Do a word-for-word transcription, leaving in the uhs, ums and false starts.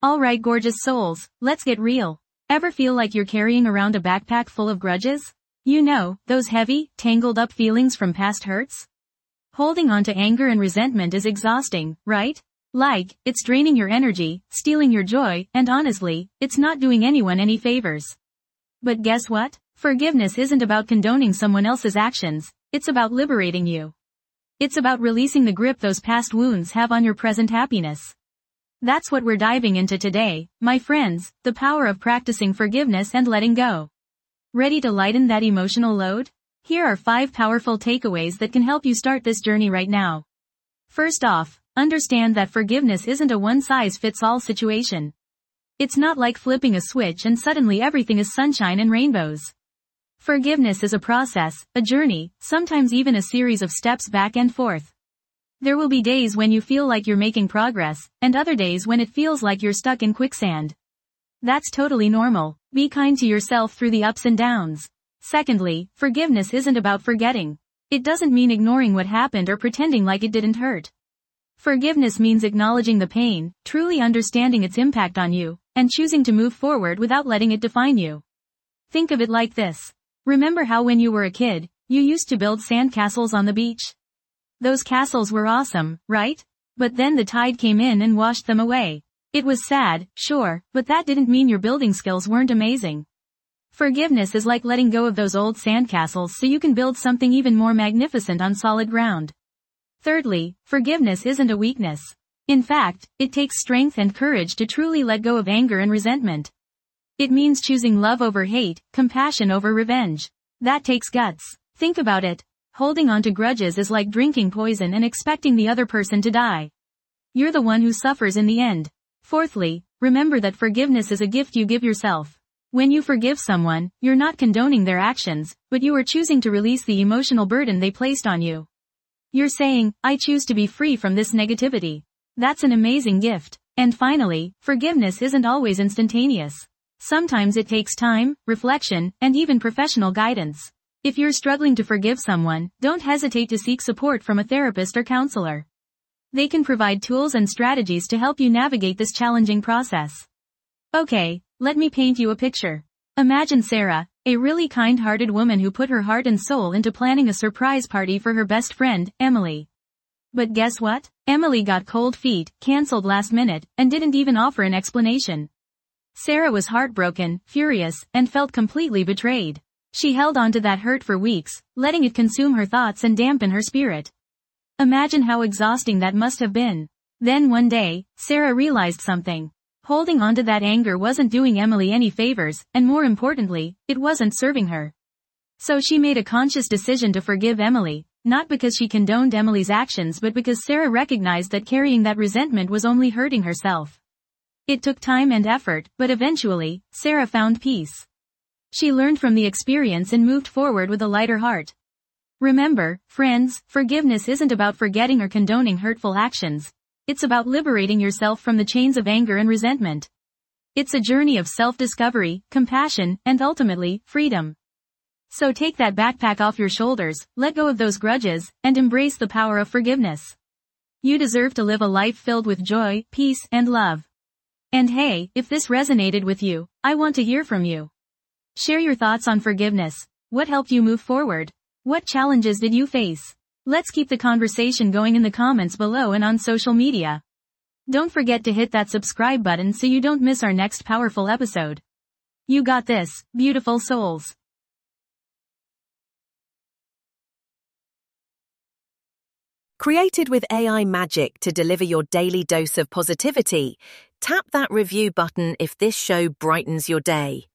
Alright gorgeous souls, let's get real. Ever feel like you're carrying around a backpack full of grudges? You know, those heavy, tangled up feelings from past hurts? Holding on to anger and resentment is exhausting, right? Like, it's draining your energy, stealing your joy, and honestly, it's not doing anyone any favors. But guess what? Forgiveness isn't about condoning someone else's actions, it's about liberating you. It's about releasing the grip those past wounds have on your present happiness. That's what we're diving into today, my friends, the power of practicing forgiveness and letting go. Ready to lighten that emotional load? Here are five powerful takeaways that can help you start this journey right now. First off, understand that forgiveness isn't a one-size-fits-all situation. It's not like flipping a switch and suddenly everything is sunshine and rainbows. Forgiveness is a process, a journey, sometimes even a series of steps back and forth. There will be days when you feel like you're making progress, and other days when it feels like you're stuck in quicksand. That's totally normal. Be kind to yourself through the ups and downs. Secondly, forgiveness isn't about forgetting. It doesn't mean ignoring what happened or pretending like it didn't hurt. Forgiveness means acknowledging the pain, truly understanding its impact on you, and choosing to move forward without letting it define you. Think of it like this. Remember how when you were a kid, you used to build sand castles on the beach? Those castles were awesome, right? But then the tide came in and washed them away. It was sad, sure, but that didn't mean your building skills weren't amazing. Forgiveness is like letting go of those old sandcastles so you can build something even more magnificent on solid ground. Thirdly, forgiveness isn't a weakness. In fact, it takes strength and courage to truly let go of anger and resentment. It means choosing love over hate, compassion over revenge. That takes guts. Think about it. Holding on to grudges is like drinking poison and expecting the other person to die. You're the one who suffers in the end. Fourthly, remember that forgiveness is a gift you give yourself. When you forgive someone, you're not condoning their actions, but you are choosing to release the emotional burden they placed on you. You're saying, I choose to be free from this negativity. That's an amazing gift. And finally, forgiveness isn't always instantaneous. Sometimes it takes time, reflection, and even professional guidance. If you're struggling to forgive someone, don't hesitate to seek support from a therapist or counselor. They can provide tools and strategies to help you navigate this challenging process. Okay, let me paint you a picture. Imagine Sarah, a really kind-hearted woman who put her heart and soul into planning a surprise party for her best friend, Emily. But guess what? Emily got cold feet, cancelled last minute, and didn't even offer an explanation. Sarah was heartbroken, furious, and felt completely betrayed. She held on to that hurt for weeks, letting it consume her thoughts and dampen her spirit. Imagine how exhausting that must have been. Then one day, Sarah realized something. Holding on to that anger wasn't doing Emily any favors, and more importantly, it wasn't serving her. So she made a conscious decision to forgive Emily, not because she condoned Emily's actions but because Sarah recognized that carrying that resentment was only hurting herself. It took time and effort, but eventually, Sarah found peace. She learned from the experience and moved forward with a lighter heart. Remember, friends, forgiveness isn't about forgetting or condoning hurtful actions. It's about liberating yourself from the chains of anger and resentment. It's a journey of self-discovery, compassion, and ultimately, freedom. So take that backpack off your shoulders, let go of those grudges, and embrace the power of forgiveness. You deserve to live a life filled with joy, peace, and love. And hey, if this resonated with you, I want to hear from you. Share your thoughts on forgiveness. What helped you move forward? What challenges did you face? Let's keep the conversation going in the comments below and on social media. Don't forget to hit that subscribe button so you don't miss our next powerful episode. You got this, beautiful souls. Created with A I magic to deliver your daily dose of positivity, tap that review button if this show brightens your day.